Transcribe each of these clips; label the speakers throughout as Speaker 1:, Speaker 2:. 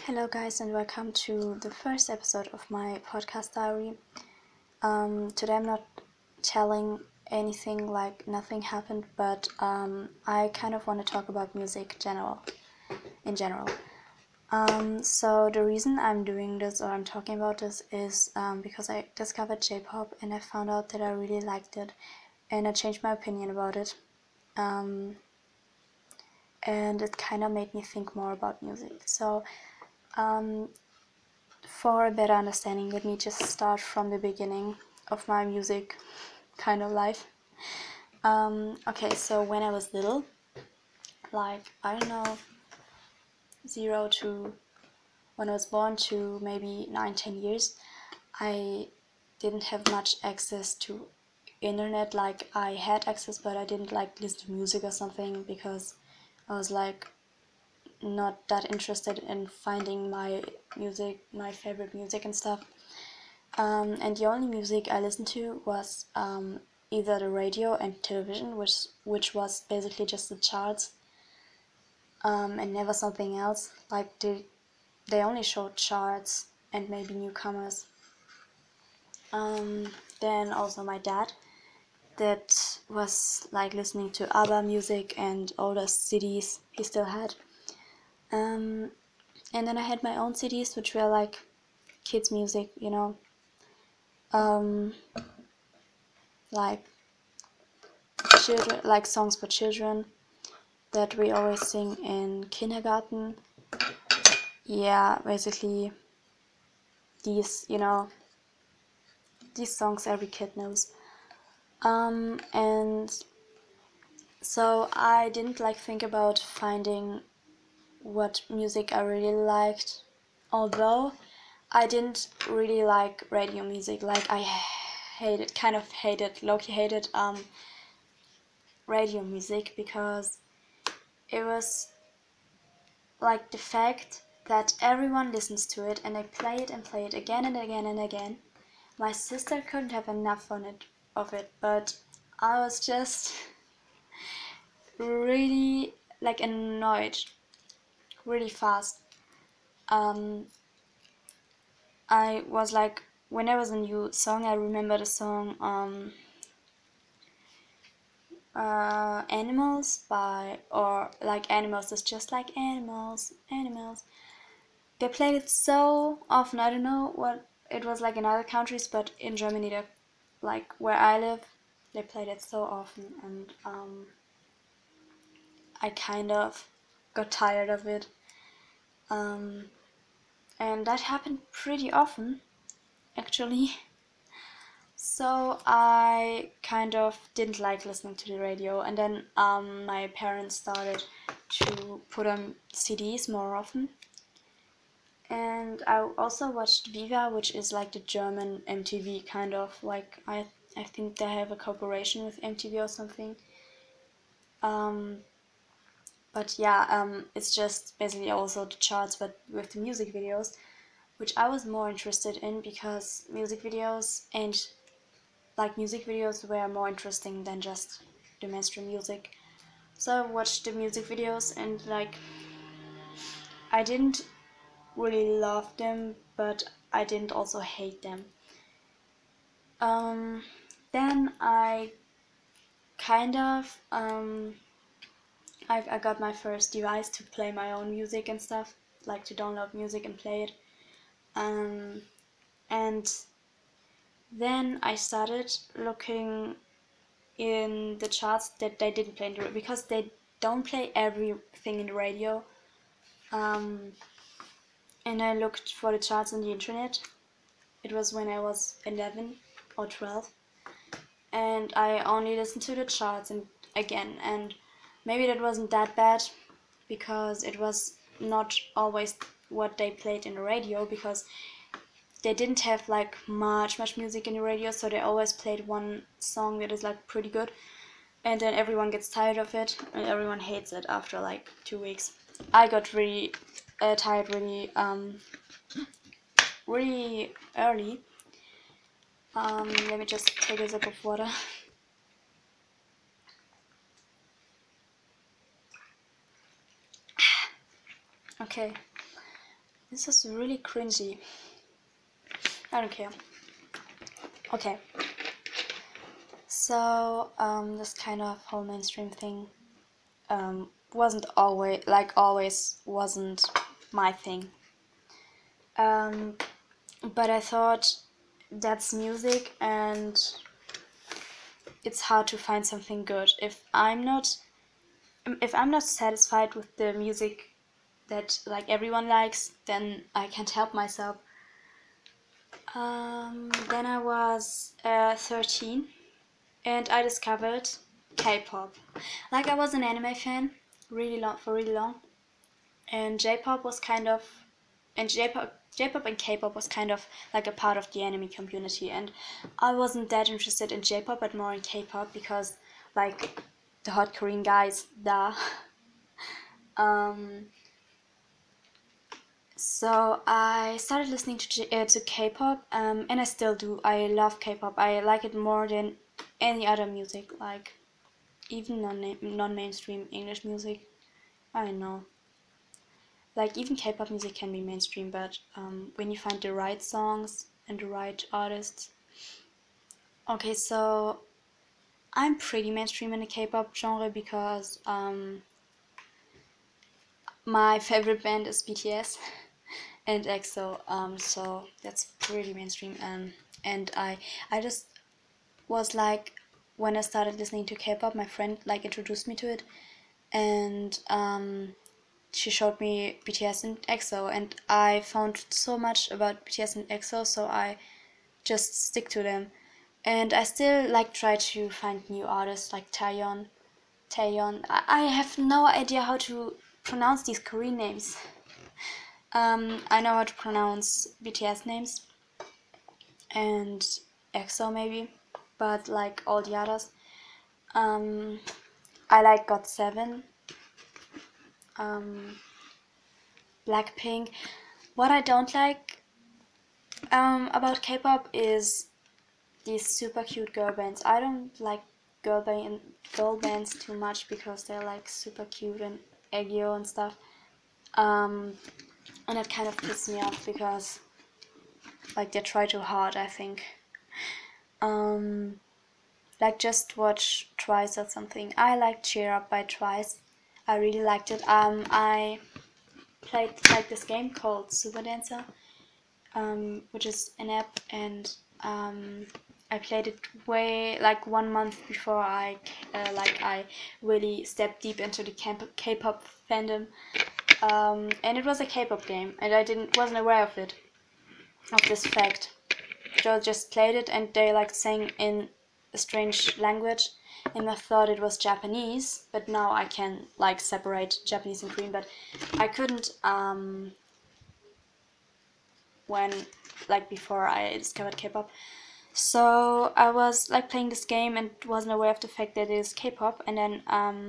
Speaker 1: Hello, guys, and welcome to the first episode of my podcast diary. Today I'm not telling anything, like nothing happened, but I kind of want to talk about music in general. So the reason I'm doing this or I'm talking about this is because I discovered J-pop and I found out that I really liked it, and I changed my opinion about it. And it kind of made me think more about music. So for a better understanding, let me just start from the beginning of my music kind of life. Okay, so when I was little, like, I don't know, 0 to when I was born to maybe 9-10 years, I didn't have much access to internet. Like, I had access, but I didn't like listen to music or something because I was like not that interested in finding my favorite music and stuff. And the only music I listened to was either the radio and television, which was basically just the charts, and never something else. Like they only showed charts and maybe newcomers. Then also my dad, that was like listening to ABBA music and older CDs he still had. And then I had my own CDs, which were like kids music, like children, like songs for children that we always sing in kindergarten. Yeah, basically these, these songs every kid knows. And so I didn't like think about finding what music I really liked, although I didn't really like radio music. Like, I low-key hated radio music because it was like the fact that everyone listens to it and they play it and play it again and again and again. My sister couldn't have enough of it, but I was just really like annoyed really fast. I was like, when there was a new song, I remember the song Animals Animals is just like animals. They played it so often. I don't know what it was like in other countries, but in Germany, like where I live, they played it so often, and I kind of got tired of it. And that happened pretty often, actually. So I kind of didn't like listening to the radio, and then my parents started to put on CDs more often. And I also watched Viva, which is like the German MTV, kind of like, I think they have a cooperation with MTV or something. But yeah, it's just basically also the charts, but with the music videos, which I was more interested in because music videos were more interesting than just the mainstream music. So I watched the music videos and like, I didn't really love them, but I didn't also hate them. Then I kind of I got my first device to play my own music and stuff, like to download music and play it. And then I started looking in the charts that they didn't play in the radio, because they don't play everything in the radio. And I looked for the charts on the internet. It was when I was 11 or 12. And I only listened to the charts and maybe that wasn't that bad because it was not always what they played in the radio, because they didn't have like much music in the radio, so they always played one song that is like pretty good, and then everyone gets tired of it and everyone hates it after like 2 weeks. I got really tired really early. Let me just take a sip of water. Okay. This is really cringy. I don't care. Okay. So, this kind of whole mainstream thing wasn't always wasn't my thing. But I thought that's music and it's hard to find something good. If I'm not satisfied with the music that like everyone likes, then I can't help myself. Then I was 13 and I discovered K-pop. Like I was an anime fan for really long, and J-pop was kind of, and J-pop and K-pop was kind of like a part of the anime community, and I wasn't that interested in J-pop but more in K-pop because like the hot Korean guys, da. So I started listening to K-pop, and I still do. I love K-pop. I like it more than any other music, like even non-mainstream English music. I don't know. Like even K-pop music can be mainstream, but when you find the right songs and the right artists. Okay, so I'm pretty mainstream in the K-pop genre because my favorite band is BTS and EXO. So that's pretty mainstream. And I just was like, when I started listening to K-pop, my friend like introduced me to it, and she showed me BTS and EXO, and I found so much about BTS and EXO, so I just stick to them. And I still like try to find new artists like Taeyeon. I have no idea how to pronounce these Korean names. I know how to pronounce BTS names and EXO maybe, but like all the others, I like GOT7, Blackpink. What I don't like about K-pop is these super cute girl bands. I don't like girl bands too much because they're like super cute and aegyo and stuff. And it kind of pisses me off because like they try too hard, I think. Like just watch Twice or something. I like Cheer Up by Twice. I really liked it. I played like this game called Super Dancer, which is an app, and I played it way like 1 month before I really stepped deep into the K-pop fandom, and it was a K-pop game, and I wasn't aware of this fact. So I just played it, and they like sang in a strange language, and I thought it was Japanese, but now I can like separate Japanese and Korean, but I couldn't when like before I discovered K-pop. So I was like playing this game and wasn't aware of the fact that it is K-pop, and then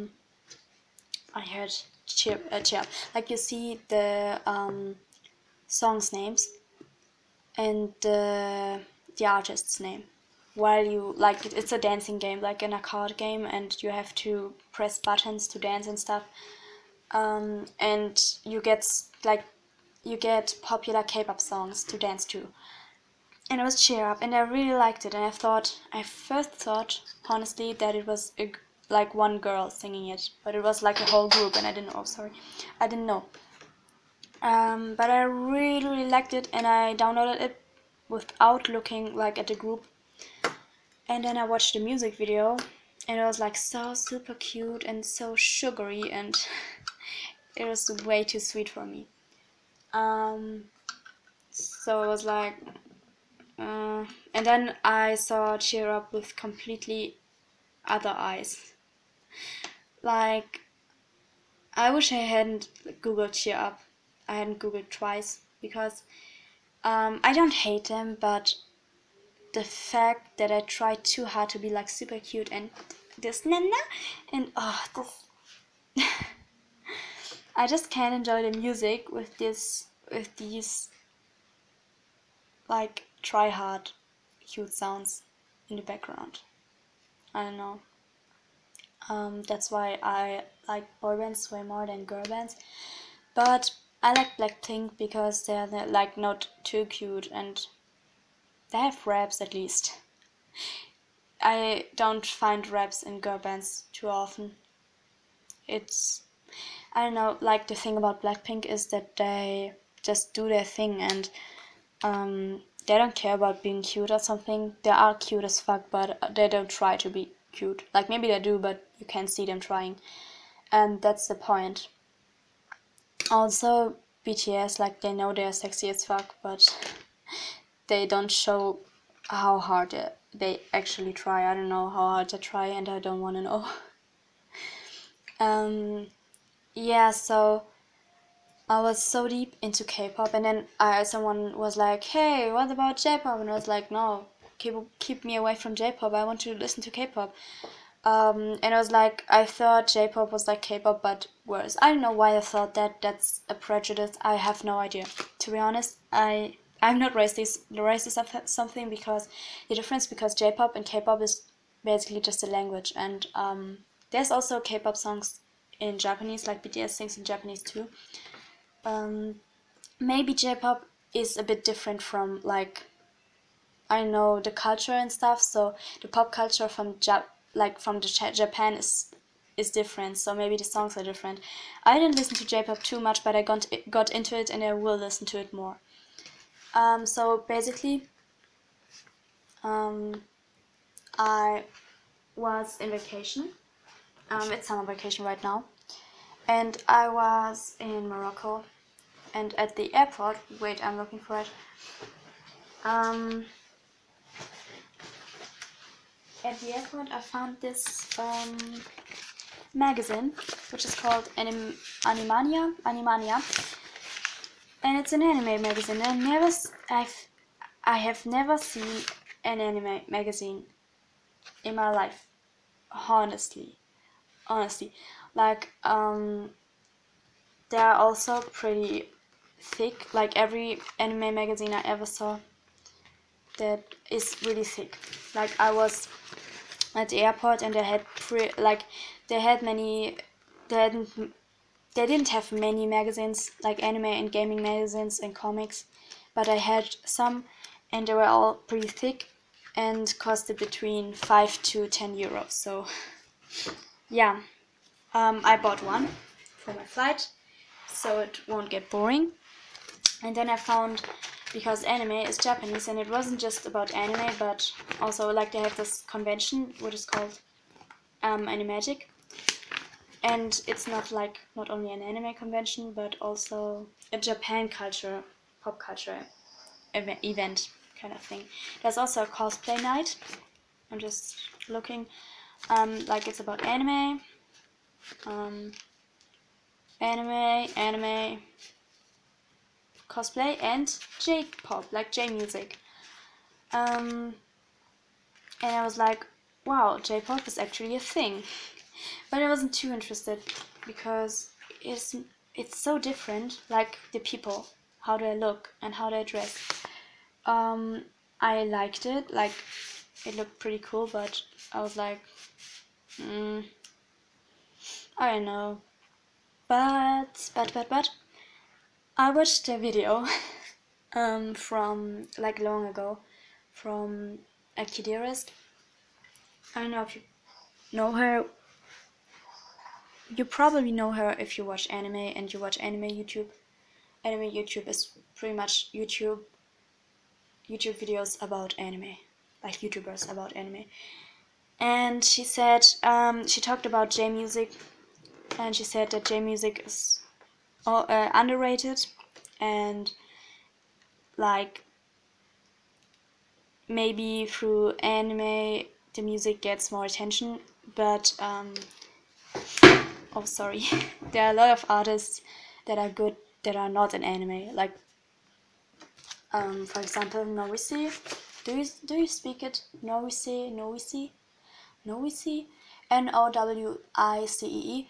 Speaker 1: I heard cheer up. Like you see the songs names and the artist's name. While you like it's a dancing game, like in a card game, and you have to press buttons to dance and stuff. And you get popular K-pop songs to dance to. And it was Cheer Up, and I really liked it. And I first thought, honestly, that it was like one girl singing it, but it was like a whole group, and I didn't know. Sorry, I didn't know. But I really, really liked it, and I downloaded it without looking like at the group. And then I watched the music video, and it was like so super cute and so sugary, and it was way too sweet for me. So it was like, and then I saw Cheer Up with completely other eyes. Like, I wish I hadn't googled Cheer Up. I hadn't googled Twice because I don't hate them, but the fact that I tried too hard to be like super cute and this nana and this I just can't enjoy the music with these like try hard cute sounds in the background. I don't know. That's why I like boy bands way more than girl bands. But I like Blackpink because they're like not too cute and they have raps at least. I don't find raps in girl bands too often. It's, I don't know, like the thing about Blackpink is that they just do their thing and they don't care about being cute or something. They are cute as fuck, but they don't try to be cute. Like maybe they do, but you can't see them trying. And that's the point. Also, BTS, like they know they're sexy as fuck, but they don't show how hard they actually try. I don't know how hard they try, and I don't want to know. Yeah, so I was so deep into K-pop, and then someone was like, "Hey, what about J-pop?" And I was like, "No, keep me away from J-pop. I want to listen to K-pop." And I was like, I thought J-pop was like K-pop, but worse. I don't know why I thought that. That's a prejudice. I have no idea. To be honest, I'm not racist of something because the difference because J-pop and K-pop is basically just a language, and there's also K-pop songs in Japanese, like BTS sings in Japanese too. Maybe J-pop is a bit different from like I know the culture and stuff. So the pop culture from Japan is different. So maybe the songs are different. I didn't listen to J-pop too much, but I got into it and I will listen to it more. So basically, I was in vacation. It's summer vacation right now, and I was in Morocco. And at the airport, wait, I'm looking for it. At the airport, I found this magazine, which is called Animania, and it's an anime magazine. I have never seen an anime magazine in my life, honestly, like they are also pretty thick. Like every anime magazine I ever saw, that is really thick. Like I was at the airport and they had they didn't have many magazines like anime and gaming magazines and comics, but I had some and they were all pretty thick and costed between 5 to 10 euros. So yeah, I bought one for my flight so it won't get boring. And then I found, because anime is Japanese and it wasn't just about anime, but also like they have this convention which is called Animagic, and it's not only an anime convention but also a Japan culture, pop culture event kind of thing. There's also a cosplay night. I'm just looking, like it's about anime, anime, cosplay, and J-pop, like J-music. And I was like, wow, J-pop is actually a thing. But I wasn't too interested because it's so different, like the people, how they look and how they dress. I liked it, like it looked pretty cool, but I was like, I don't know. But I watched a video from like long ago from Akidearest. I don't know if you know her. You probably know her if you watch anime and you watch anime YouTube. Anime YouTube is pretty much YouTube videos about anime, like YouTubers about anime. And she said, she talked about J music, and she said that J music is underrated, and like maybe through anime the music gets more attention, but oh sorry, there are a lot of artists that are good that are not in anime, like for example Nowici. Do you speak it? Nowici, Nowici, Nowicee.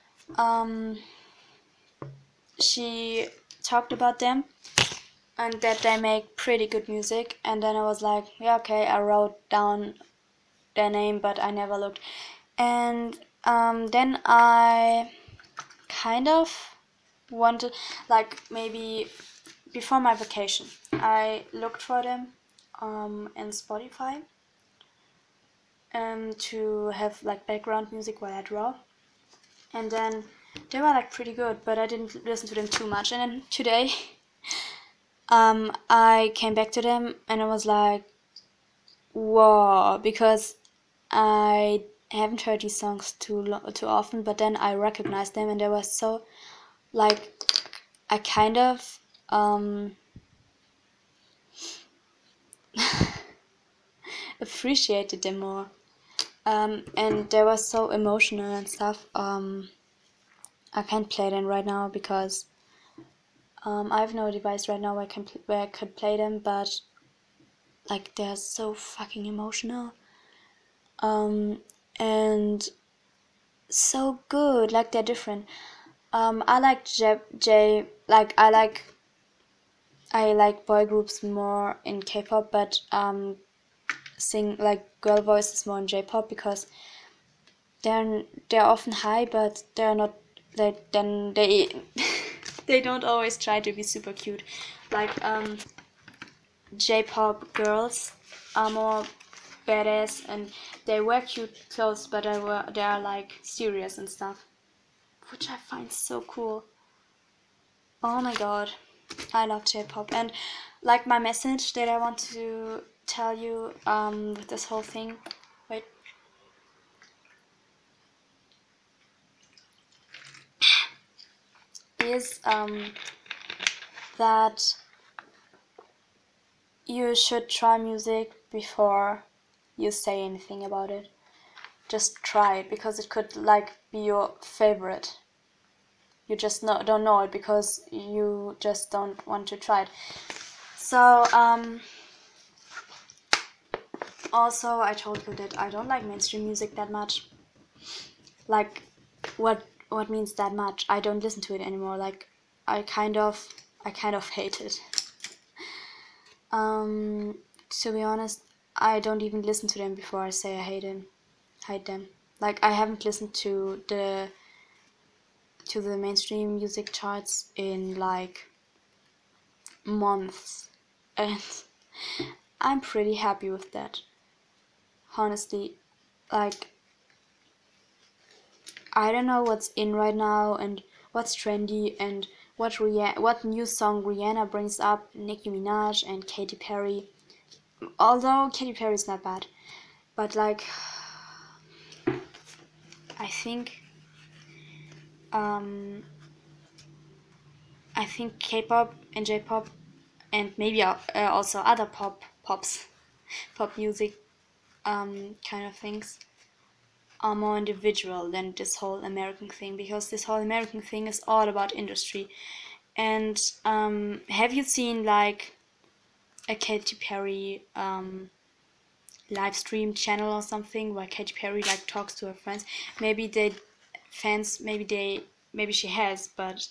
Speaker 1: She talked about them and that they make pretty good music, and then I was like, yeah, okay, I wrote down their name, but I never looked. And then I kind of wanted, like maybe before my vacation, I looked for them in Spotify to have like background music while I draw, and then they were like pretty good, but I didn't listen to them too much. And then today, I came back to them and I was like, whoa, because I haven't heard these songs too often, but then I recognized them and they were so like I kind of appreciated them more, and they were so emotional and stuff. I can't play them right now because I have no device right now where I could play them, but like they're so fucking emotional, and so good. Like they're different. I like I like boy groups more in K-pop, but sing like girl voices more in J-pop because they're often high, but they're not. They they don't always try to be super cute. Like J-pop girls are more badass and they wear cute clothes, but they are like serious and stuff, which I find so cool. Oh my god, I love J-pop. And like my message that I want to tell you with this whole thing. Wait. Is that you should try music before you say anything about it. Just try it because it could like be your favorite. You just don't know it because you just don't want to try it. So also I told you that I don't like mainstream music that much. Like what means that much? I don't listen to it anymore. Like I kind of hate it. To be honest, I don't even listen to them before I say I hate them. Like I haven't listened to the mainstream music charts in like months, and I'm pretty happy with that. Honestly, like I don't know what's in right now and what's trendy and what new song Rihanna brings up, Nicki Minaj and Katy Perry. Although Katy Perry is not bad, but like I think um, I think K-pop and J-pop and maybe also other pop music kind of things are more individual than this whole American thing, because this whole American thing is all about industry. And have you seen like a Katy Perry live stream channel or something where Katy Perry like talks to her friends? Maybe they fans maybe she has, but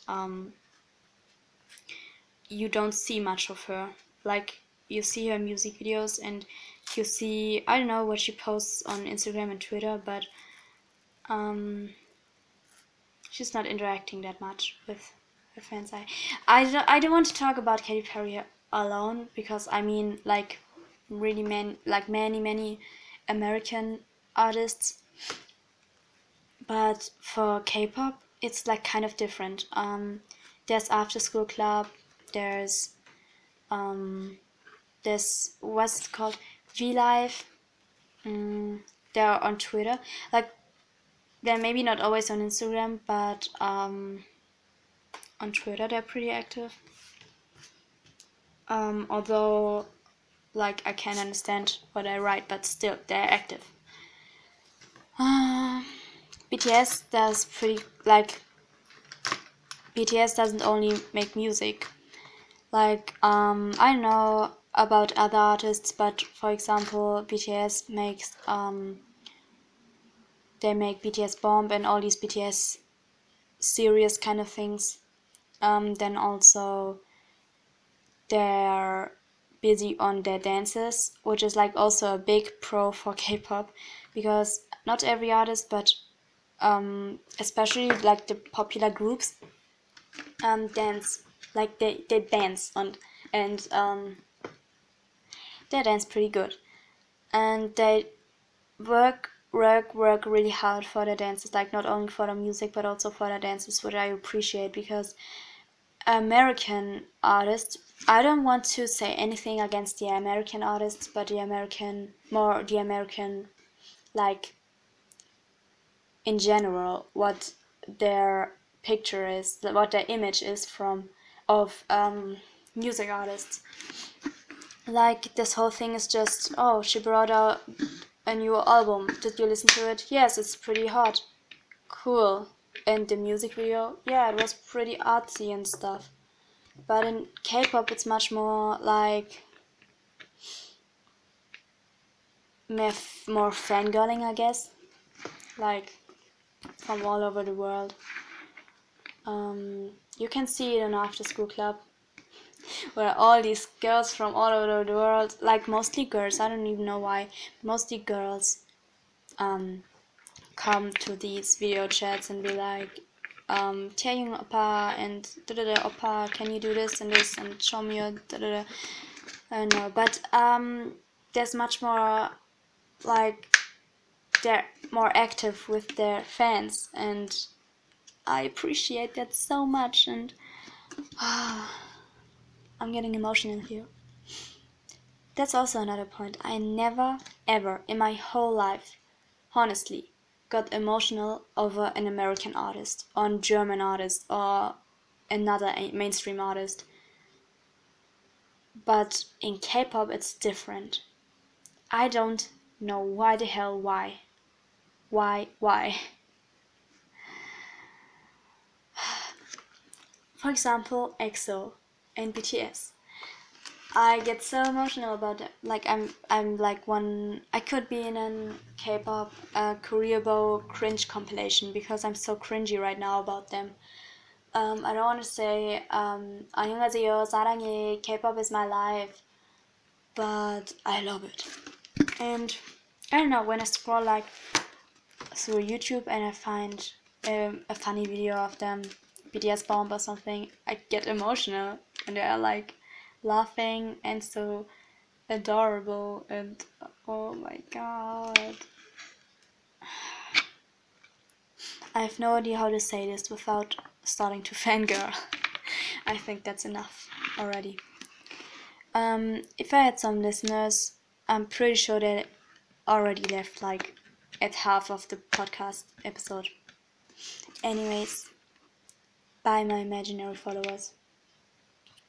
Speaker 1: you don't see much of her. Like you see her music videos and you see I don't know what she posts on Instagram and Twitter, but she's not interacting that much with her fans. I don't want to talk about Katy Perry alone because I mean like really many American artists, but for K-pop it's like kind of different. There's After School Club, there's what's it called, V Live. They're on Twitter. Like they're maybe not always on Instagram, but on Twitter they're pretty active. Although like I can't understand what I write, but still they're active. BTS does pretty like BTS doesn't only make music. Like I don't know about other artists, but for example, BTS makes they make BTS Bomb and all these BTS serious kind of things. Then also they're busy on their dances, which is like also a big pro for K-pop, because not every artist, but especially like the popular groups, dance, like they dance and they dance pretty good, and they work really hard for the dances, like not only for the music but also for the dances, which I appreciate, because American artists, I don't want to say anything against the American artists, but the American like in general, what their picture is, what their image is of music artists. Like this whole thing is just, oh, she brought out a new album. Did you listen to it? Yes, it's pretty hot. Cool. And the music video, yeah, it was pretty artsy and stuff. But in K-pop, it's much more like more fangirling, I guess. Like from all over the world. You can see it in After School Club, where all these girls from all over the world, like mostly girls, I don't even know why, mostly girls, come to these video chats and be like, Taeyong oppa and da-da-da oppa, can you do this and show me your da-da-da. I don't know, but there's much more, like, they're more active with their fans, and I appreciate that so much, and I'm getting emotional here. That's also another point. I never, ever in my whole life, honestly, got emotional over an American artist, or a German artist, or another mainstream artist. But in K-pop, it's different. I don't know why the hell why. Why? For example, EXO and BTS. I get so emotional about it. Like I'm like I could be in a K-pop Koreabo cringe compilation because I'm so cringy right now about them. I don't want to say 안녕하세요, 사랑해, K-pop is my life, but I love it. And I don't know, when I scroll like through YouTube and I find a funny video of them, BTS Bomb or something, I get emotional, and they're like laughing and so adorable, and oh my god. I have no idea how to say this without starting to fangirl. I think that's enough already. If I had some listeners, I'm pretty sure they already left like at half of the podcast episode. Anyways, bye my imaginary followers.